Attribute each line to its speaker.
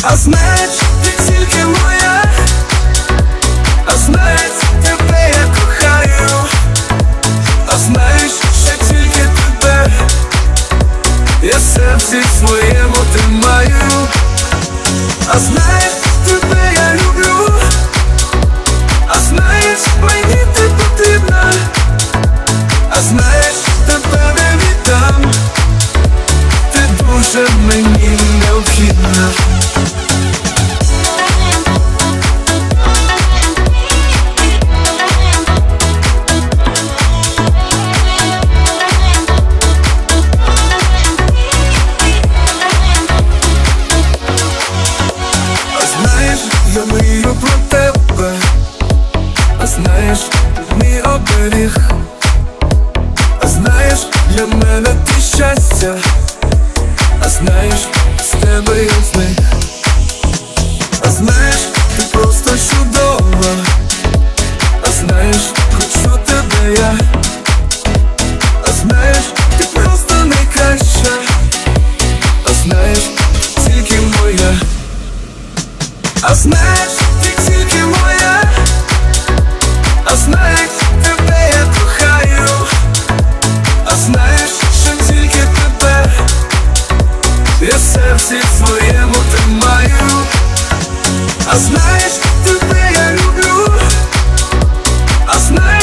Speaker 1: А знаєш, ти тільки моя, а знаєш, тебе я кохаю, а знаєш, що тільки тебе я в серці своєму тримаю. А знаєш, тебе я люблю, а знаєш, мені ти потрібна, а знаєш, тебе не віддам, ти дуже мені необхідна. Я мрію про тебе, а знаєш, мій оберіг, а знаєш, для мене ти щастя, а знаєш, з тебе я з них, а знаєш, ти просто чудова, а знаєш, хочу тебе я, а знаєш, ти просто найкраща, а знаєш, тільки моя. А знаєш, ти тільки моя, а знаєш, тебе я кохаю, а знаєш, що тільки тебе я в серці своєму тримаю. А знаєш, тебе я люблю, а знаєш,